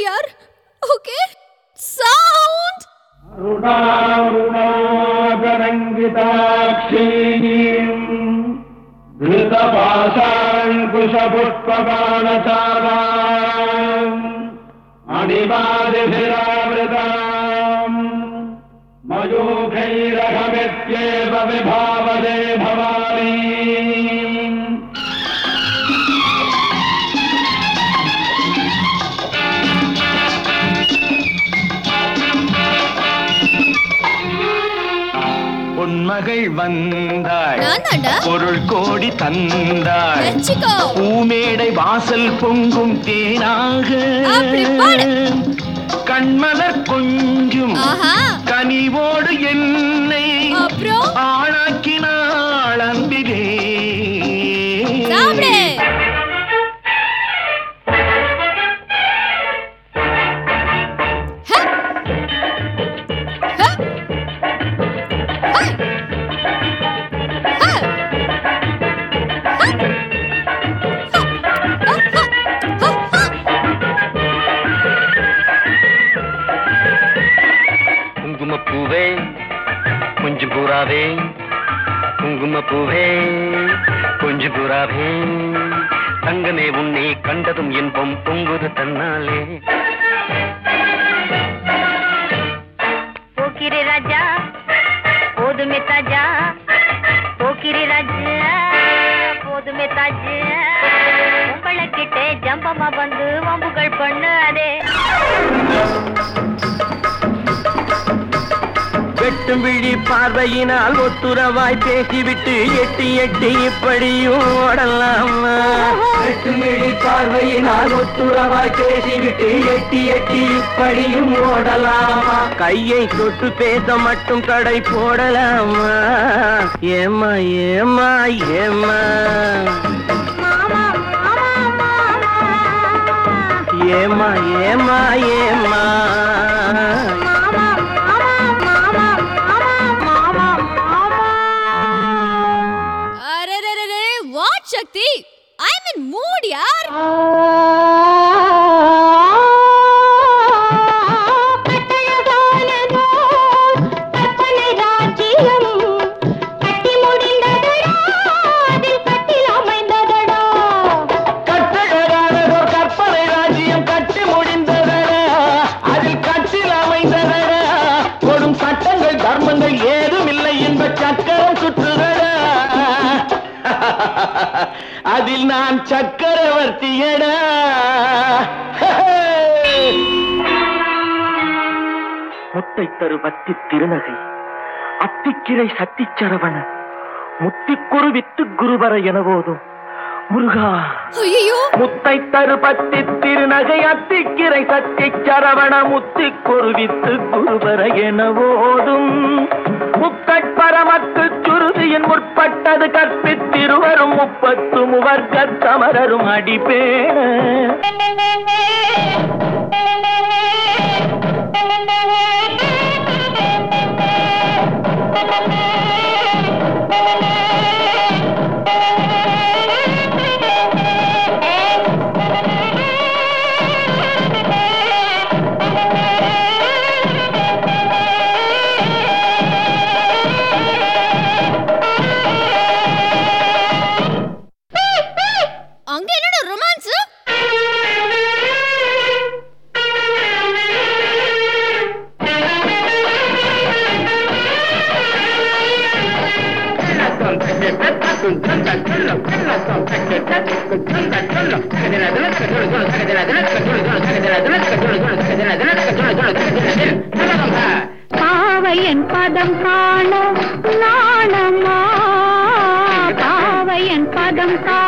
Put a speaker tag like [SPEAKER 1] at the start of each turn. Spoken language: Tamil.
[SPEAKER 1] यार. Okay? Sound.
[SPEAKER 2] रुणारुणागरङ्गिताक्षीं धृतपाशाङ्कुशपुष्पबाणचालाम् अणिमादिभिरावृताम् मयूखैरघमित्येव विभावदे भवानी. பொன்மகள் வந்தாள், பொருள் கோடி தந்தாள், பூமேடை வாசல் பொங்கும் தேனாக கண்மலர் கொஞ்சும் கனிவோடு என்னை ஆளாக்கினாள் அன்பிலே. குங்குமப்பூவே கொஞ்சம் பூராவே, குங்குமப்பூவே கொஞ்சம் பூராவே, தங்கமே உன்னை கண்டதும் இன்பம் பொங்குது தன்னாலே.
[SPEAKER 3] போக்கிரி ராஜா போதுமே தாஜா, போக்கிரி ராஜா போதுமே தாஜா, உங்களை கிட்டே ஜம்பமா வந்து வம்புகள் பண்ணாதே.
[SPEAKER 2] வெட்டும் விழி பார்வையினால் ஒத்துறவாய் பேசிவிட்டு எட்டி எட்டி இப்படியும் ஓடலாமா? வெட்டும் விழி பார்வையினால் ஒத்துறவாய் பேசிவிட்டு எட்டி எட்டி இப்படியும் ஓடலாமா? கையை தொட்டு பேச மட்டும் கடை போடலாமா? ஏமா ஏமா ஏமா ஏமா ஏமா ஏமா
[SPEAKER 1] शक्ति, I'm in mood यार.
[SPEAKER 2] அதில் நான் சக்கரவர்த்தியடா. முத்தை தரு பத்தி திருநகை அத்திக்கிரை சத்தி சரவண முத்திக்குரு வித்து குருவர என போதும் முருகா. முத்தை தரு பத்தி திருநகை அத்திக்கிரை சத்தி சரவண முத்திக்குரு வித்து குருவர என போதும் முக்கட்பரமக்கு சுருதியின் முற்பட்டது கற்பித்திருவரும் 30 முவர்க்க சமரரும் அடிப்பேன.
[SPEAKER 3] பாவையன் பதம் காண நாணமா, பாவையன் பதம் காண